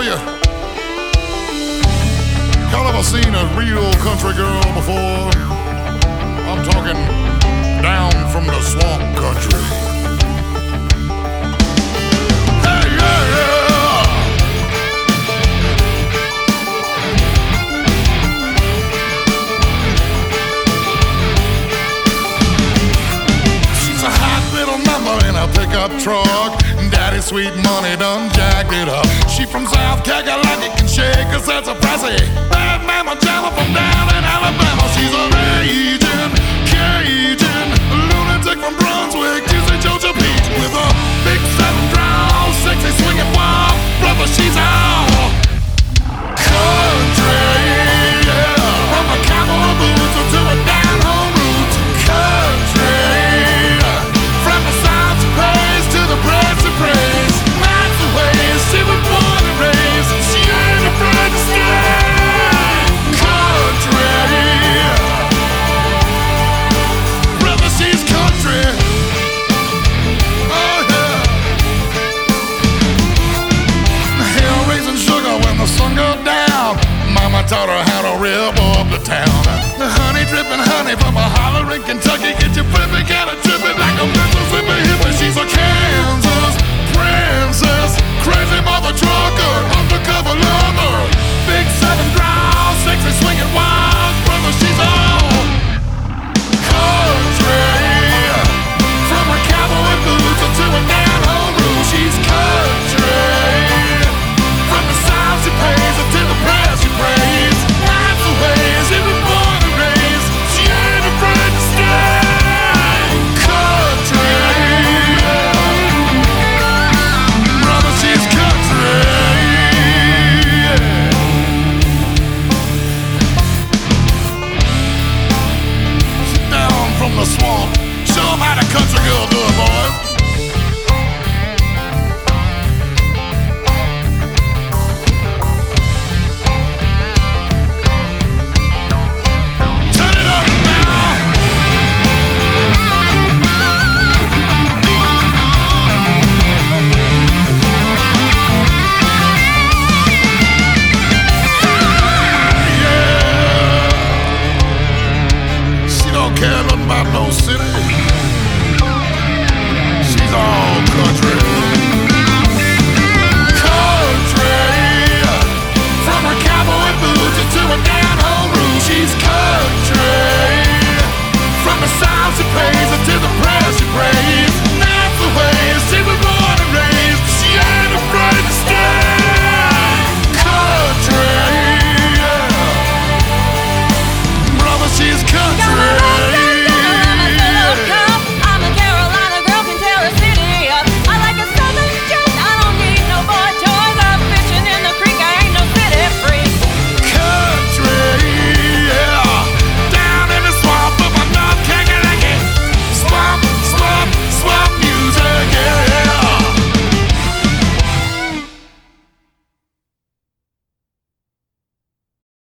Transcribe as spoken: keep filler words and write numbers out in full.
you, y'all ever seen a real country girl before? I'm talking down from the swamp country. Hey, yeah, yeah. She's a hot little number in a pickup truck. Daddy sweet money done jacked it up. She from South Carolina, can shake us, that's a pricey. Bad mama jamma from down in Alabama. She's a raging Cajun lunatic from Brunswick, Tuesday, Georgia Beach, with a big seven draw, sexy swinging wild. Brother, she's all country, yeah. From a cowboy boots to a down home roots. Country, from the south she pays to the press and praise. That's the way she was born and raised, and she ain't afraid to stay. Country, brother, she's country. Oh yeah. Hell raising sugar when the sun goes down. Mama taught her how to rip up the town. The honey dripping honey from a holler in Kentucky. Get your flipping, got a dripping like a Mississippi hippie. She's a Kansas princess, crazy mother trucker, undercover lover. Big seven draw, sexy swinging wild. Brother, she's all country. From her cowboy boots to a down home roots. She's country. From the south she pays it to the press she prays. That's the way she was born and raised. She ain't afraid to stay. Country, brother, she's country. She's down from the swamp. Show 'em how the country girl do it, boy.